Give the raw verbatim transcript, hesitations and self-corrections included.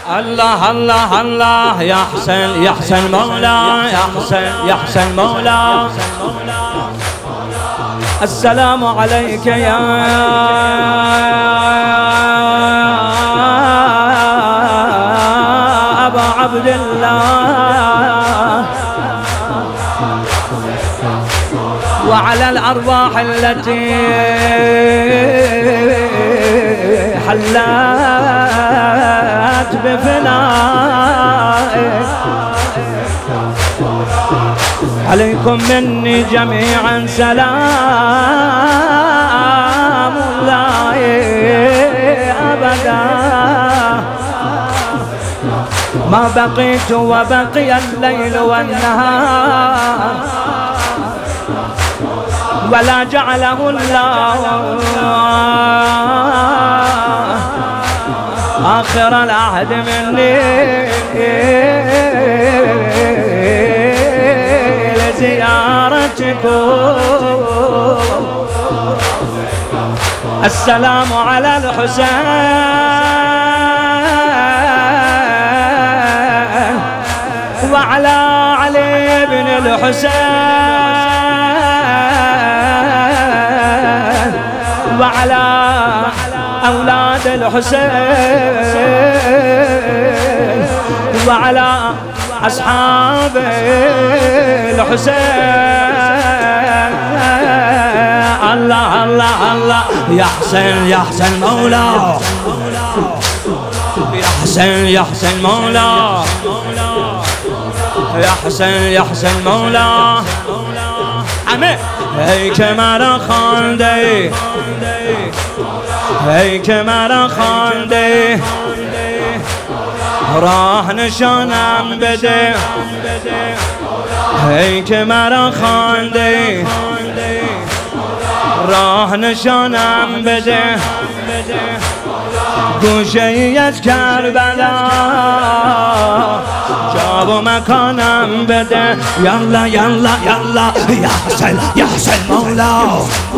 الله الله الله يا حسين يا حسين مولا يا حسين يا حسين مولا. السلام عليك يا أبا عبد الله، وعلى الأرواح التي حلت بفنائك، عليكم مني جميعا سلام الله أبدا. ما بقيت وبقي الليل والنهار، ولا جعله الله آخر العهد مني لزيارتكم. السلام على الحسين وعلى علي بن الحسين وعلى أولاد الحسين وعلى أصحاب الحسين. الله الله الله يا حسين يا حسين مولا، يا حسين يا حسين مولا، يا حسين يا حسين مولا. امين. هيك مرا خاندي هيك مرا خاندي راح نشانم بده، هيك مرا خاندي راح نشانم بده. گوشه کربلا جاب مکانم بده. يلا يلا يلا يا حسين يا حسين مولا.